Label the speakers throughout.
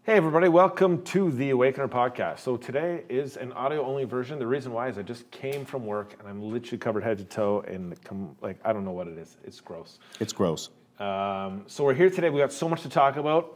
Speaker 1: Hey everybody, welcome to the Awakener podcast. So today is an audio-only version. The reason why is I just came from work and I'm literally covered head to toe and I don't know what it is. It's gross.
Speaker 2: It's gross.
Speaker 1: So we're here today. We got so much to talk about.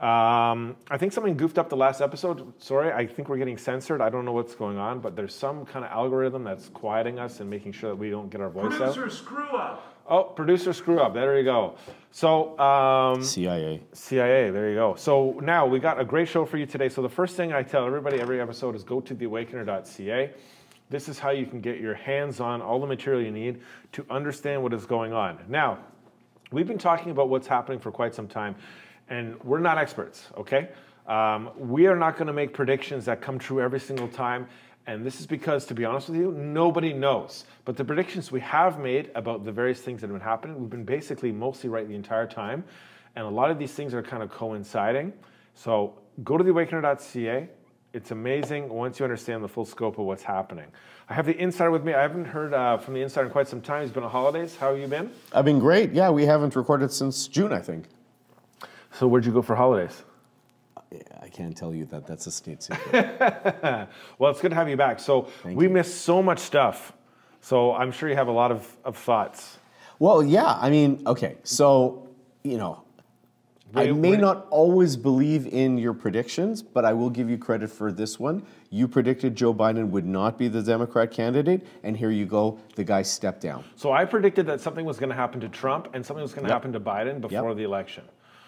Speaker 1: I think something goofed up the last episode. Sorry, I think we're getting censored. I don't know what's going on, but there's some kind of algorithm that's quieting us and making sure that we don't get our voice out.
Speaker 3: Producer screw up.
Speaker 1: Oh, producer screw up. There you go. So
Speaker 2: CIA.
Speaker 1: There you go. So now we got a great show for you today. So the first thing I tell everybody every episode is go to theawakener.ca. This is how you can get your hands on all the material you need to understand what is going on. Now, we've been talking about what's happening for quite some time, and we're not experts, okay? We are not going to make predictions that come true every single time. And this is because, to be honest with you, nobody knows. But the predictions we have made about the various things that have been happening, we've been basically mostly right the entire time. And a lot of these things are kind of coinciding. So go to theawakener.ca. It's amazing once you understand the full scope of what's happening. I have the insider with me. I haven't heard from the insider in quite some time. He's been on holidays. How have you been?
Speaker 2: I've been great. Yeah, we haven't recorded since June, I think.
Speaker 1: So where'd you go for holidays?
Speaker 2: I can't tell you that. That's a state secret.
Speaker 1: Well, it's good to have you back. So we missed so much stuff. So I'm sure you have a lot of thoughts.
Speaker 2: Well, yeah. I mean, okay. So, you know, I may not always believe in your predictions, but I will give you credit for this one. You predicted Joe Biden would not be the Democrat candidate, and here you go. The guy stepped down.
Speaker 1: So I predicted that something was going to happen to Trump and something was going to happen to Biden before the election.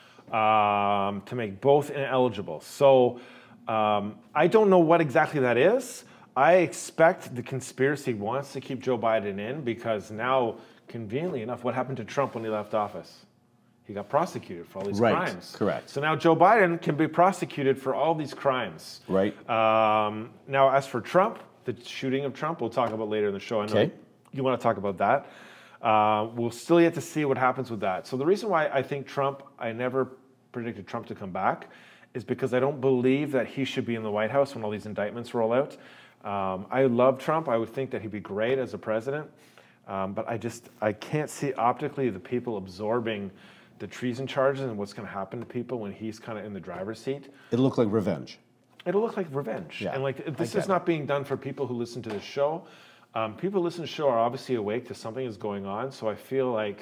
Speaker 1: To make both ineligible. So I don't know what exactly that is. I expect the conspiracy wants to keep Joe Biden in because now, conveniently enough, what happened to Trump when he left office? He got prosecuted for all these crimes.
Speaker 2: Correct.
Speaker 1: So now Joe Biden can be prosecuted for all these crimes.
Speaker 2: Right.
Speaker 1: Now, as for Trump, the shooting of Trump, we'll talk about later in the show. I know you want to talk about that. We'll still yet to see what happens with that. So the reason why I think I never predicted Trump to come back, is because I don't believe that he should be in the White House when all these indictments roll out. I love Trump. I would think that he'd be great as a president. But I can't see optically the people absorbing the treason charges and what's going to happen to people when he's kind of in the driver's seat.
Speaker 2: It'll look like revenge.
Speaker 1: It'll look like revenge. Yeah, and this is not being done for people who listen to the show. People who listen to the show are obviously awake to something is going on. So I feel like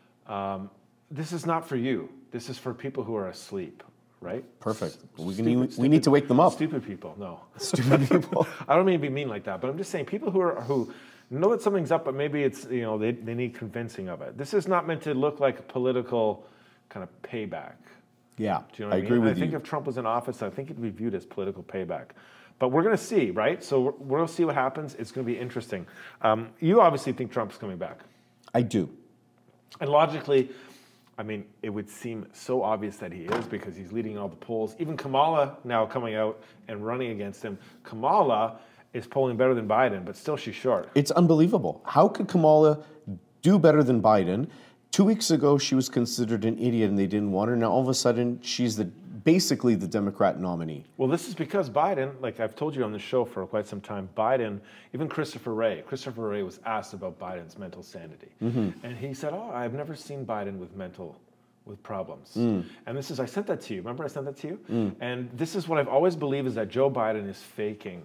Speaker 1: this is not for you. This is for people who are asleep, right?
Speaker 2: Perfect. We need to wake them up.
Speaker 1: Stupid people, no.
Speaker 2: Stupid people.
Speaker 1: I don't mean to be mean like that, but I'm just saying people who know that something's up, but maybe it's, they need convincing of it. This is not meant to look like a political kind of payback.
Speaker 2: Yeah,
Speaker 1: do you know what I
Speaker 2: agree with you.
Speaker 1: I think if Trump was in office, I think it'd be viewed as political payback. But we're going to see, right? So we'll see what happens. It's going to be interesting. You obviously think Trump's coming back.
Speaker 2: I do.
Speaker 1: And logically, I mean, it would seem so obvious that he is because he's leading all the polls. Even Kamala now coming out and running against him. Kamala is polling better than Biden, but still she's short.
Speaker 2: It's unbelievable. How could Kamala do better than Biden? 2 weeks ago, she was considered an idiot and they didn't want her. Now, all of a sudden, she's basically the Democrat nominee.
Speaker 1: Well, this is because Biden, like I've told you on the show for quite some time, Biden, even Christopher Wray was asked about Biden's mental sanity. And he said, I've never seen Biden with problems. And I sent that to you. Remember I sent that to you? And this is what I've always believed is that Joe Biden is faking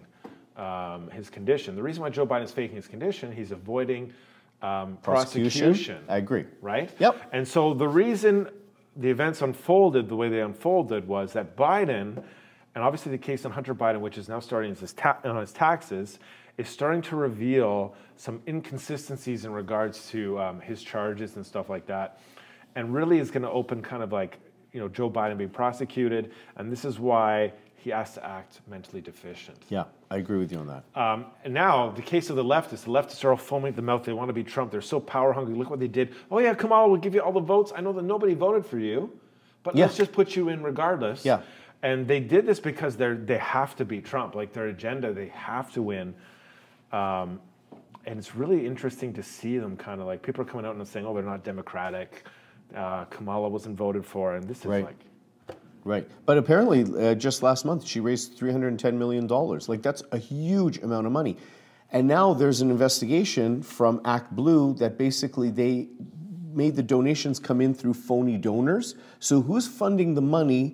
Speaker 1: his condition. The reason why Joe Biden is faking his condition, he's avoiding prosecution.
Speaker 2: I agree.
Speaker 1: Right?
Speaker 2: Yep.
Speaker 1: And so the reason the events unfolded the way they unfolded was that Biden, and obviously the case on Hunter Biden, which is now starting on his taxes, is starting to reveal some inconsistencies in regards to his charges and stuff like that, and really is going to open kind of like, Joe Biden being prosecuted, and this is why he has to act mentally deficient.
Speaker 2: Yeah, I agree with you on that.
Speaker 1: And now, the case of the leftists are all foaming at the mouth. They want to be Trump. They're so power hungry. Look what they did. Oh yeah, Kamala will give you all the votes. I know that nobody voted for you, but let's just put you in regardless.
Speaker 2: Yeah.
Speaker 1: And they did this because they have to beat Trump. Like their agenda, they have to win. And it's really interesting to see them kind of like, people are coming out and saying, they're not democratic. Kamala wasn't voted for. And this is like...
Speaker 2: Right. But apparently, just last month, she raised $310 million. Like, that's a huge amount of money. And now there's an investigation from Act Blue that basically they made the donations come in through phony donors. So who's funding the money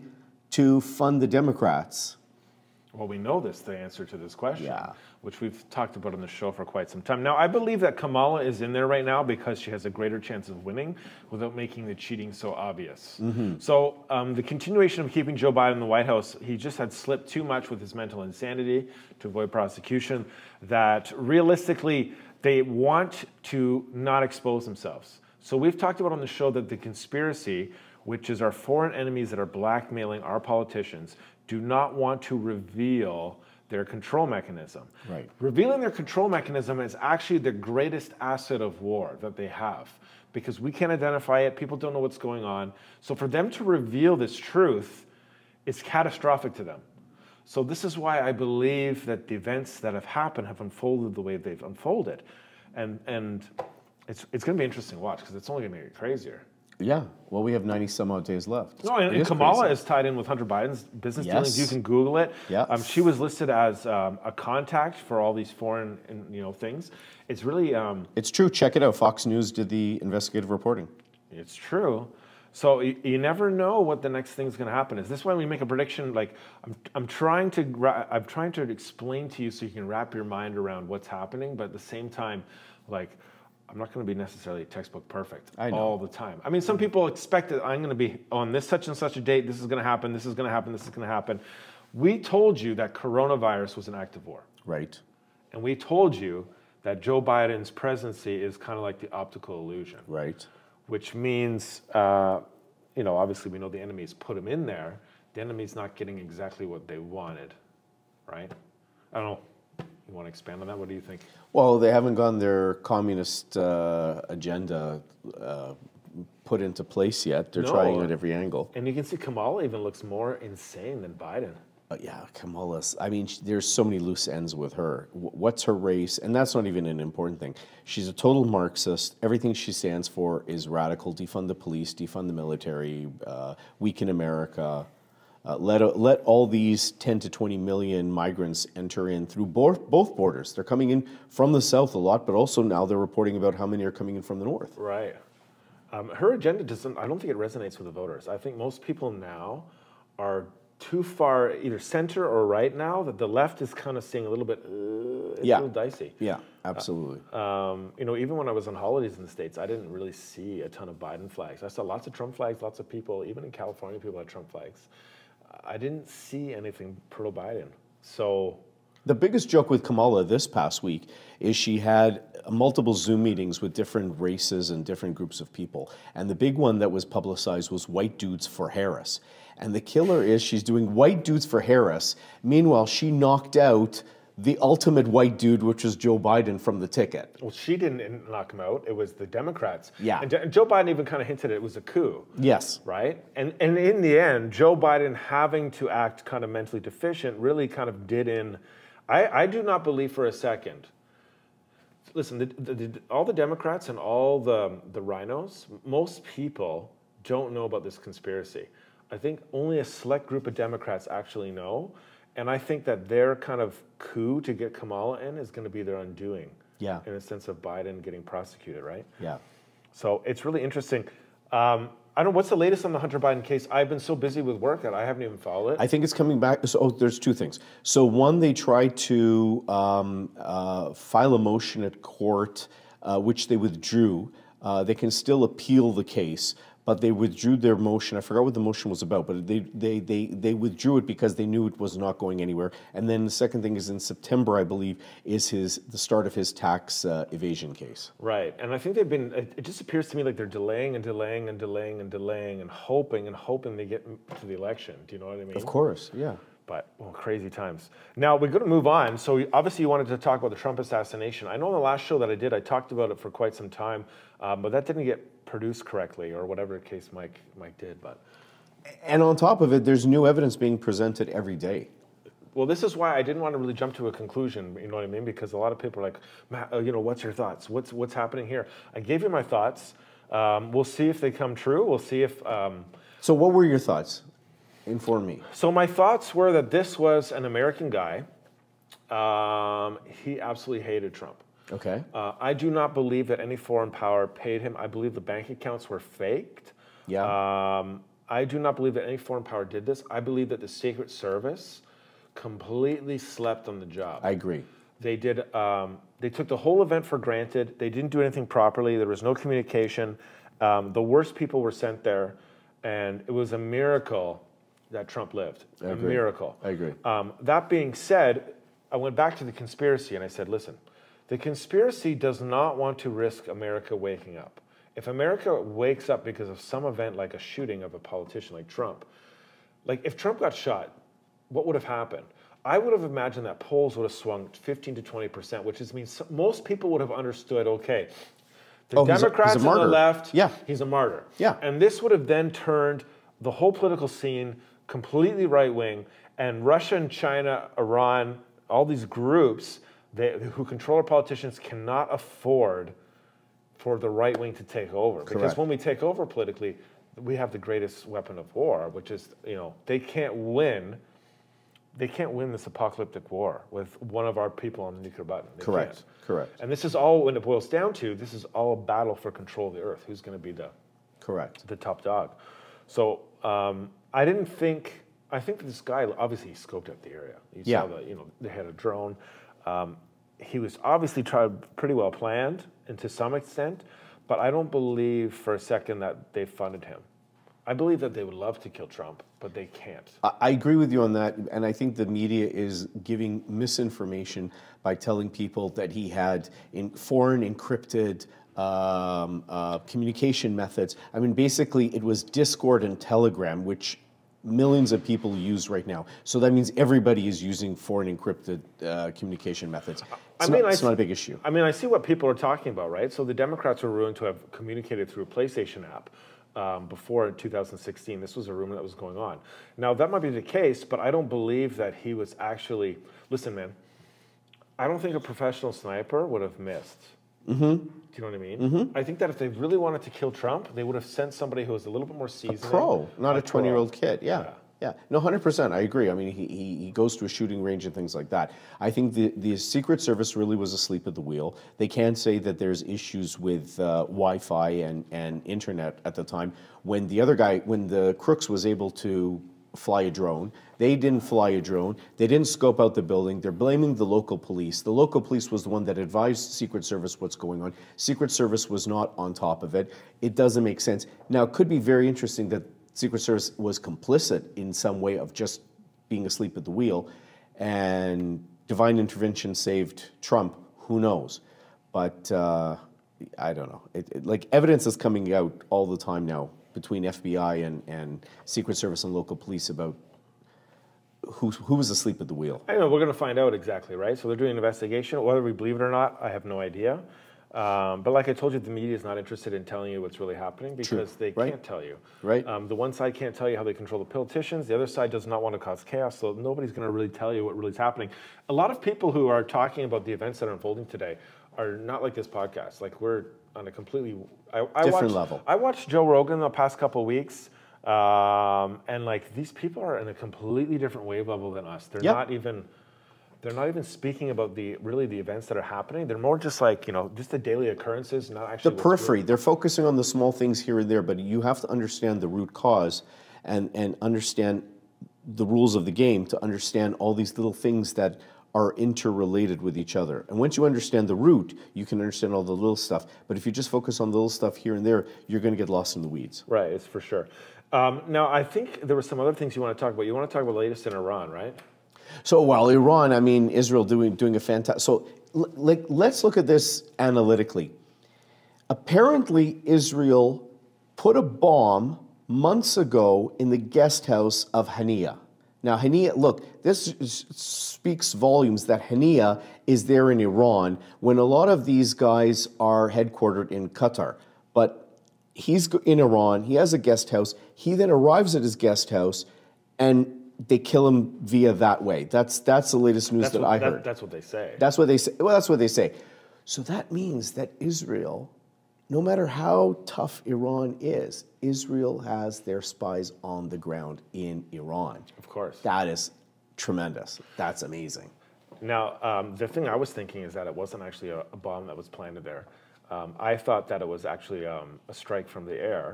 Speaker 2: to fund the Democrats?
Speaker 1: Well, we know the answer to this question,
Speaker 2: Yeah.
Speaker 1: which we've talked about on the show for quite some time. Now, I believe that Kamala is in there right now because she has a greater chance of winning without making the cheating so obvious. So the continuation of keeping Joe Biden in the White House, he just had slipped too much with his mental insanity to avoid prosecution, that realistically, they want to not expose themselves. So we've talked about on the show that the conspiracy, which is our foreign enemies that are blackmailing our politicians, do not want to reveal their control mechanism.
Speaker 2: Right.
Speaker 1: Revealing their control mechanism is actually the greatest asset of war that they have, because we can't identify it, people don't know what's going on. So for them to reveal this truth, it's catastrophic to them. So this is why I believe that the events that have happened have unfolded the way they've unfolded. And it's going to be interesting to watch, because it's only going to get crazier.
Speaker 2: Yeah, well, we have 90 some odd days left.
Speaker 1: No, and Kamala is tied in with Hunter Biden's business dealings. You can Google it.
Speaker 2: Yeah.
Speaker 1: She was listed as a contact for all these foreign, things. It's really.
Speaker 2: It's true. Check it out. Fox News did the investigative reporting.
Speaker 1: It's true. So you never know what the next thing's going to happen. Is this why we make a prediction? Like I'm trying to explain to you so you can wrap your mind around what's happening, but at the same time, like, I'm not going to be necessarily textbook perfect all the time. I mean, some people expect that I'm going to be on this such and such a date, this is going to happen, this is going to happen, this is going to happen. We told you that coronavirus was an act of war.
Speaker 2: Right.
Speaker 1: And we told you that Joe Biden's presidency is kind of like the optical illusion.
Speaker 2: Right.
Speaker 1: Which means, obviously we know the enemy's put him in there. The enemy's not getting exactly what they wanted, right? I don't know. You want to expand on that? What do you think?
Speaker 2: Well, they haven't gotten their communist agenda put into place yet. They're trying at every angle.
Speaker 1: And you can see Kamala even looks more insane than Biden.
Speaker 2: Yeah, Kamala's. I mean, there's so many loose ends with her. What's her race? And that's not even an important thing. She's a total Marxist. Everything she stands for is radical. Defund the police, defund the military, weaken America. Let all these 10 to 20 million migrants enter in through both borders. They're coming in from the south a lot, but also now they're reporting about how many are coming in from the north.
Speaker 1: Right. Her agenda I don't think it resonates with the voters. I think most people now are too far either center or right now, that the left is kind of seeing a little bit, it's a little dicey.
Speaker 2: Yeah, absolutely.
Speaker 1: Even when I was on holidays in the States, I didn't really see a ton of Biden flags. I saw lots of Trump flags, lots of people, even in California, people had Trump flags. I didn't see anything pro-Biden. So
Speaker 2: the biggest joke with Kamala this past week is she had multiple Zoom meetings with different races and different groups of people. And the big one that was publicized was White Dudes for Harris. And the killer is she's doing White Dudes for Harris. Meanwhile, she knocked out the ultimate white dude, which was Joe Biden, from the ticket.
Speaker 1: Well, she didn't knock him out. It was the Democrats.
Speaker 2: Yeah.
Speaker 1: And Joe Biden even kind of hinted it was a coup.
Speaker 2: Yes.
Speaker 1: Right? And in the end, Joe Biden having to act kind of mentally deficient really kind of did in. I do not believe for a second. Listen, all the Democrats and all the rhinos, most people don't know about this conspiracy. I think only a select group of Democrats actually know. And I think that their kind of coup to get Kamala in is going to be their undoing.
Speaker 2: Yeah.
Speaker 1: In a sense of Biden getting prosecuted, right?
Speaker 2: Yeah.
Speaker 1: So it's really interesting. I don't know, what's the latest on the Hunter Biden case? I've been so busy with work that I haven't even followed it.
Speaker 2: I think it's coming back. So there's two things. So one, they tried to file a motion at court, which they withdrew. They can still appeal the case, but they withdrew their motion. I forgot what the motion was about, but they withdrew it because they knew it was not going anywhere. And then the second thing is in September, I believe, is the start of his tax evasion case.
Speaker 1: Right, and I think they've been. It just appears to me like they're delaying and delaying and delaying and delaying and hoping they get to the election. Do you know what I mean?
Speaker 2: Of course, yeah.
Speaker 1: But, well, crazy times. Now, we're going to move on. So, obviously, you wanted to talk about the Trump assassination. I know in the last show that I did, I talked about it for quite some time, but that didn't get produced correctly, or whatever case Mike did. But
Speaker 2: and on top of it, there's new evidence being presented every day.
Speaker 1: Well, this is why I didn't want to really jump to a conclusion, you know what I mean? Because a lot of people are like, Matt, what's your thoughts? What's happening here? I gave you my thoughts. We'll see if they come true. We'll see if...
Speaker 2: So what were your thoughts? Inform me.
Speaker 1: So my thoughts were that this was an American guy. He absolutely hated Trump.
Speaker 2: Okay.
Speaker 1: I do not believe that any foreign power paid him. I believe the bank accounts were faked.
Speaker 2: Yeah.
Speaker 1: I do not believe that any foreign power did this. I believe that the Secret Service completely slept on the job.
Speaker 2: I agree.
Speaker 1: They did. They took the whole event for granted. They didn't do anything properly. There was no communication. The worst people were sent there, and it was a miracle that Trump lived. A miracle.
Speaker 2: I agree.
Speaker 1: That being said, I went back to the conspiracy and I said, listen, the conspiracy does not want to risk America waking up. If America wakes up because of some event like a shooting of a politician like Trump, like if Trump got shot, what would have happened? I would have imagined that polls would have swung 15 to 20%, which means most people would have understood, okay, the Democrats
Speaker 2: he's a
Speaker 1: on the
Speaker 2: martyr.
Speaker 1: left,
Speaker 2: Yeah.
Speaker 1: he's a martyr.
Speaker 2: Yeah.
Speaker 1: And this would have then turned the whole political scene completely right-wing, and Russia and China, Iran, all these groups who control our politicians cannot afford for the right wing to take over.
Speaker 2: Correct.
Speaker 1: Because when we take over politically, we have the greatest weapon of war, which is, they can't win. They can't win this apocalyptic war with one of our people on the nuclear button. They
Speaker 2: Correct.
Speaker 1: can't.
Speaker 2: Correct.
Speaker 1: And this is all, when it boils down to, this is all a battle for control of the earth. Who's going to be the top dog? So I think that this guy, obviously he scoped out the area. You saw they had a drone. He was obviously pretty well planned, and to some extent, but I don't believe for a second that they funded him. I believe that they would love to kill Trump, but they can't.
Speaker 2: I agree with you on that, and I think the media is giving misinformation by telling people that he had foreign encrypted communication methods. I mean, basically, it was Discord and Telegram, which millions of people use right now. So that means everybody is using foreign encrypted communication methods. It's not a big issue.
Speaker 1: I mean, I see what people are talking about, right? So the Democrats were rumored to have communicated through a PlayStation app before 2016. This was a rumor that was going on. Now, that might be the case, but I don't believe that he was actually... Listen, man, I don't think a professional sniper would have missed. Mm-hmm. Do you know what I mean? Mm-hmm. I think that if they really wanted to kill Trump, they would have sent somebody who was a little bit more seasoned.
Speaker 2: A pro, not a 20-year-old kid. Yeah. No, 100%. I agree. I mean, he goes to a shooting range and things like that. I think the Secret Service really was asleep at the wheel. They can say that there's issues with Wi-Fi and internet at the time. When the crooks was able to fly a drone, they didn't fly a drone. They didn't scope out the building. They're blaming the local police. The local police was the one that advised Secret Service what's going on. Secret Service was not on top of it. It doesn't make sense. Now, it could be very interesting that Secret Service was complicit in some way of just being asleep at the wheel, and divine intervention saved Trump. Who knows? But I don't know. Like, evidence is coming out all the time now between FBI and Secret Service and local police about who was asleep at the wheel.
Speaker 1: I know, we're going to find out exactly, right? So they're doing an investigation. Whether we believe it or not, I have no idea. But like I told you, the media is not interested in telling you what's really happening because they can't tell you.
Speaker 2: Right.
Speaker 1: The one side can't tell you how they control the politicians. The other side does not want to cause chaos, so nobody's going to really tell you what really is happening. A lot of people who are talking about the events that are unfolding today are not like this podcast. Like, we're on a completely
Speaker 2: different level.
Speaker 1: I watched Joe Rogan the past couple of weeks, and like, these people are in a completely different wave level than us. They're not even speaking about the events that are happening. They're more just like, just the daily occurrences, not actually
Speaker 2: the periphery. They're focusing on the small things here and there, but you have to understand the root cause and understand the rules of the game to understand all these little things that are interrelated with each other. And once you understand the root, you can understand all the little stuff. But if you just focus on the little stuff here and there, you're going to get lost in the weeds.
Speaker 1: Right, it's for sure. Now, I think there were some other things you want to talk about. You want to talk about the latest in Iran, right?
Speaker 2: So, while Iran, I mean, Israel doing a fantastic... So, let's look at this analytically. Apparently, Israel put a bomb months ago in the guest house of Hania. Now, Hania, look, this speaks volumes that Hania is there in Iran when a lot of these guys are headquartered in Qatar. But he's in Iran, he has a guest house, he then arrives at his guest house, and they kill him via that way. That's the latest news that I heard.
Speaker 1: That's what they say.
Speaker 2: That's what they say. Well, that's what they say. So that means that Israel, no matter how tough Iran is, Israel has their spies on the ground in Iran.
Speaker 1: Of course.
Speaker 2: That is tremendous. That's amazing.
Speaker 1: Now, the thing I was thinking is that it wasn't actually a bomb that was planted there. I thought that it was actually a strike from the air.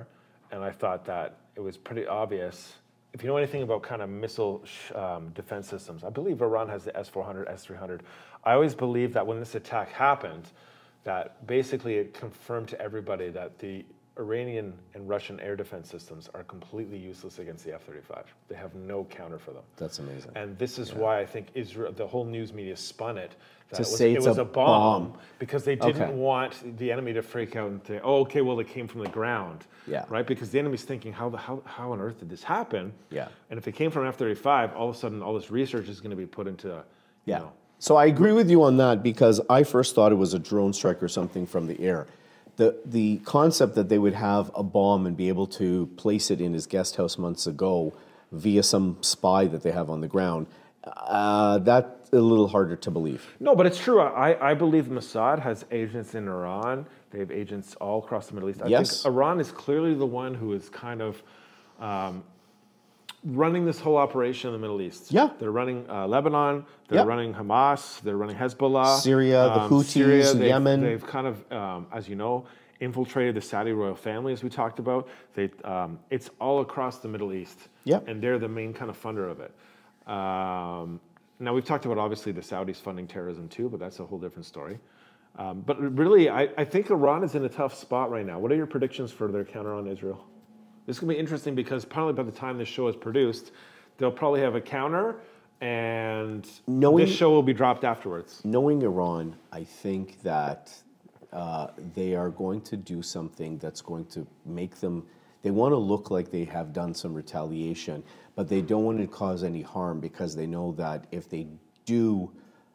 Speaker 1: and I thought that it was pretty obvious. If you know anything about kind of missile defense systems, I believe Iran has the S-400, S-300. I always believed that when this attack happened, that basically it confirmed to everybody that the Iranian and Russian air defense systems are completely useless against the F-35. They have no counter for them.
Speaker 2: That's amazing.
Speaker 1: And this is why I think Israel, the whole news media spun it. That
Speaker 2: it was
Speaker 1: a bomb because they didn't want the enemy to freak out and say, oh, okay, well, it came from the ground.
Speaker 2: Yeah.
Speaker 1: Right? Because the enemy's thinking, how on earth did this happen?
Speaker 2: Yeah.
Speaker 1: And if it came from an F-35, all of a sudden all this research is going to be put into, you know.
Speaker 2: So I agree with you on that because I first thought it was a drone strike or something from the air. The concept that they would have a bomb and be able to place it in his guest house months ago via some spy that they have on the ground, that's a little harder to believe.
Speaker 1: No, but it's true. I believe Mossad has agents in Iran. They have agents all across the Middle East. I think Iran is clearly the one who is kind of running this whole operation in the Middle East.
Speaker 2: Yeah.
Speaker 1: They're running Lebanon. They're running Hamas. They're running Hezbollah.
Speaker 2: Syria, the Houthis, Yemen.
Speaker 1: They've kind of, as you know, infiltrated the Saudi royal family, as we talked about. It's all across the Middle East.
Speaker 2: Yeah.
Speaker 1: And they're the main kind of funder of it. Now, we've talked about, obviously, the Saudis funding terrorism too, but that's a whole different story. But really, I think Iran is in a tough spot right now. What are your predictions for their counter on Israel? This is going to be interesting because probably by the time this show is produced, they'll probably have a counter and this show will be dropped afterwards.
Speaker 2: Knowing Iran, I think that they are going to do something that's going to make them, they want to look like they have done some retaliation, but they don't want to cause any harm because they know that if they do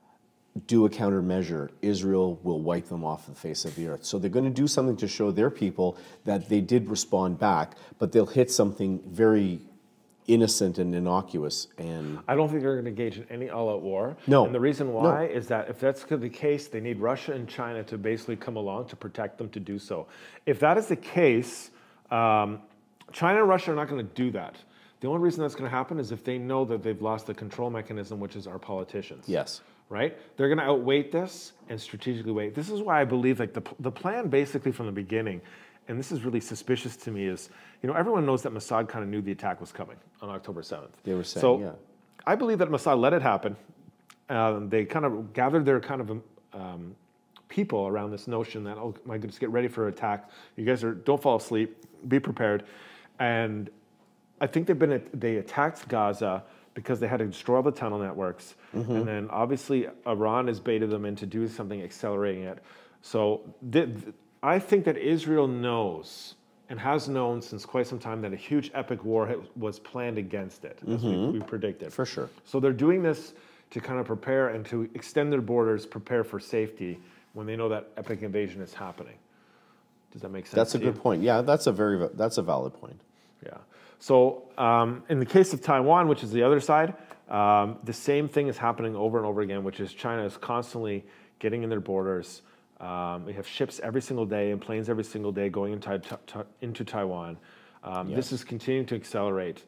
Speaker 2: a countermeasure, Israel will wipe them off the face of the earth. So they're going to do something to show their people that they did respond back, but they'll hit something very innocent and innocuous. And
Speaker 1: I don't think they're going to engage in any all-out war.
Speaker 2: No.
Speaker 1: And the reason why is that if that's the case, they need Russia and China to basically come along to protect them to do so. If that is the case, China and Russia are not going to do that. The only reason that's going to happen is if they know that they've lost the control mechanism, which is our politicians.
Speaker 2: yes.
Speaker 1: Right? They're going to outweight this and strategically wait. This is why I believe like the plan basically from the beginning, and this is really suspicious to me, is, you know, everyone knows that Mossad kind of knew the attack was coming on October 7th.
Speaker 2: They were saying,
Speaker 1: so I believe that Mossad let it happen. They kind of gathered their kind of people around this notion that, oh my goodness, get ready for an attack. You guys don't fall asleep, be prepared. And I think they attacked Gaza because they had to destroy all the tunnel networks. And then obviously Iran has baited them into doing something, accelerating it. So I think that Israel knows and has known since quite some time that a huge epic war was planned against it, as we predicted.
Speaker 2: For sure.
Speaker 1: So they're doing this to kind of prepare and to extend their borders, prepare for safety when they know that epic invasion is happening. Does that make sense?
Speaker 2: That's a good point. Yeah, that's a valid point.
Speaker 1: Yeah. So in the case of Taiwan, which is the other side, the same thing is happening over and over again, which is China is constantly getting in their borders. We have ships every single day and planes every single day going into Taiwan. This is continuing to accelerate.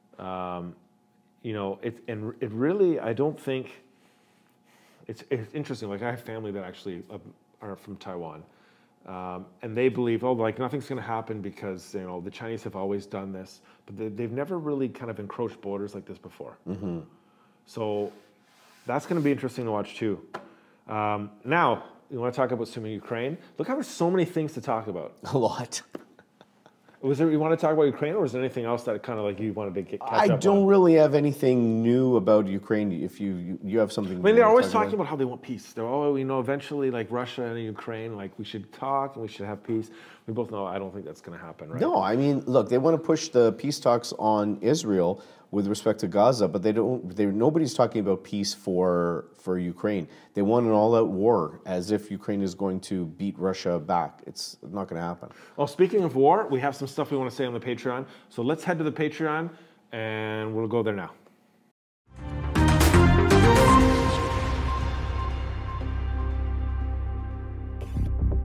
Speaker 1: You know, it really, I don't think, it's interesting. Like I have family that actually are from Taiwan. And they believe, oh, like nothing's going to happen because, you know, the Chinese have always done this, but they've never really kind of encroached borders like this before. So that's going to be interesting to watch too. Now, you want to talk about Ukraine? Look how there's so many things to talk about.
Speaker 2: A lot.
Speaker 1: You want to talk about Ukraine, or is there anything else that kind of like you wanted to catch up on?
Speaker 2: I don't really have anything new about Ukraine. If you have something,
Speaker 1: I mean, they're always talking about how they want peace. They're always, you know, eventually like Russia and Ukraine, like we should talk and we should have peace. We both know I don't think that's going to happen, right?
Speaker 2: No, I mean, look, they want to push the peace talks on Israel with respect to Gaza, but nobody's talking about peace for Ukraine. They want an all-out war, as if Ukraine is going to beat Russia back. It's not going to happen.
Speaker 1: Well, speaking of war, we have some stuff we want to say on the Patreon. So let's head to the Patreon, and we'll go there now.